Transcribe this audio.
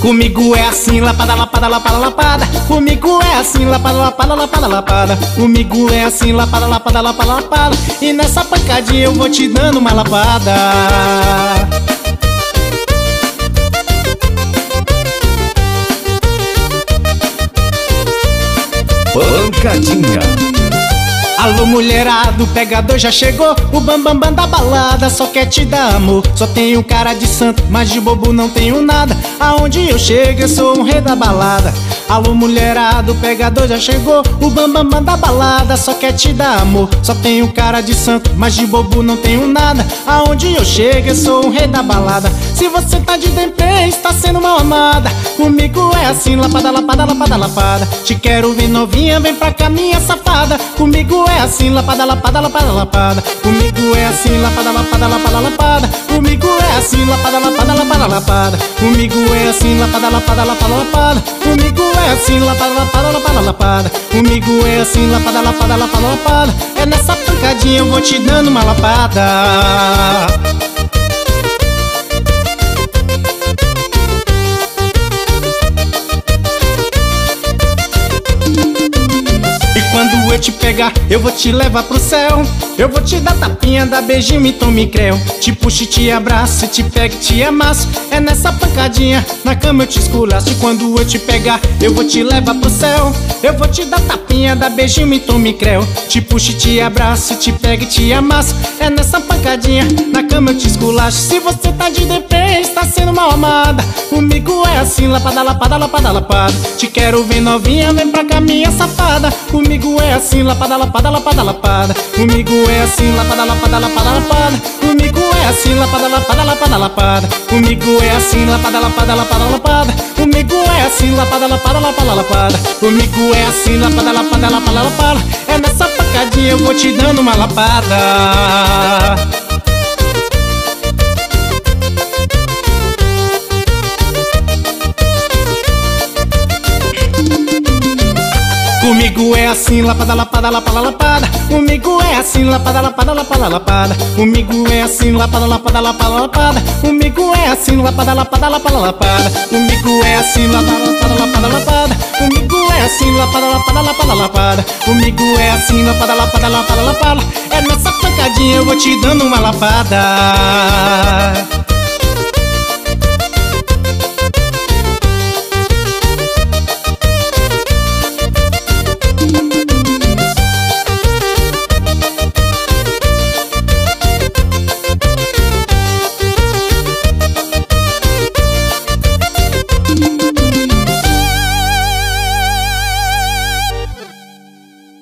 Comigo é assim, lapada, lapada, lapada, lapada. Comigo é assim, lapada, lapada, lapada, lapada. Comigo é assim, lapada, lapada, lapada, lapada. E nessa pancadinha eu vou te dando uma lapada. Pancadinha. Alô mulherado, o pegador já chegou. O bambambam bam, bam da balada só quer te dar amor. Só tenho cara de santo, mas de bobo não tenho nada. Aonde eu chego eu sou um rei da balada. Alô mulherado, o pegador já chegou. O bambambam bam, bam da balada só quer te dar amor. Só tenho cara de santo, mas de bobo não tenho nada. Aonde eu chego eu sou um rei da balada. Se você tá de depê, está sendo mal amada. Comigo é assim, lapada, lapada, lapada, lapada. Te quero ver novinha, vem pra cá minha safada. Comigo é assim, lapada, lapada, lapada, lapada. Comigo é assim, lapada, lapada, lapada, lapada. Comigo é assim, lapada, lapada, lapada, lapada. Comigo é assim, lapada, lapada, lapada, lapada. Comigo é assim, lapada, lapada, lapada, lapada. Comigo é assim, lapada, lapada, lapada, lapada. É nessa pancadinha eu vou te dando uma lapada. Quando eu te pegar, eu vou te levar pro céu. Eu vou te dar tapinha, dar beijinho, me tome creu. Te puxo e te abraço, te pego e te amasso. É nessa pancadinha, na cama eu te esculacho. E quando eu te pegar, eu vou te levar pro céu. Eu vou te dar tapinha, dar beijinho, me tome creu. Te puxo e te abraço, te pego e te amasso. É nessa pancadinha, na cama eu te esculacho. Se você tá de DP, está sendo mal amada. Comigo é assim, lapada, lapada, lapada, lapada. Te quero ver novinha, vem pra cá minha safada. Comigo é assim, lapada, lapada, lapada, lapada. Comigo é assim, lapada, lapada, lapada, lapada. Comigo é assim, lapada, lapada, lapada, lapada. Comigo é assim, lapada, lapada, lapada, lapada. Comigo é assim, lapada, lapada, lapada, lapada. Comigo é assim, lapada, lapada, lapada, lapada. É nessa pancadinha eu vou te dando uma lapada. Comigo é assim, lapada, lapada, lapada, lapada. Comigo é assim, lapada, lapada, lapada, lapada. Comigo é assim, lapada, lapada, lapada, lapada. Comigo é assim, lapada, lapada, lapada, lapada. Comigo é assim, lapada, lapada, lapada, lapada. Comigo é assim, lapada, lapada, lapada, lapada. Comigo é assim, lapada, lapada, lapada, lapada. É nessa pancadinha eu vou te dando uma lapada.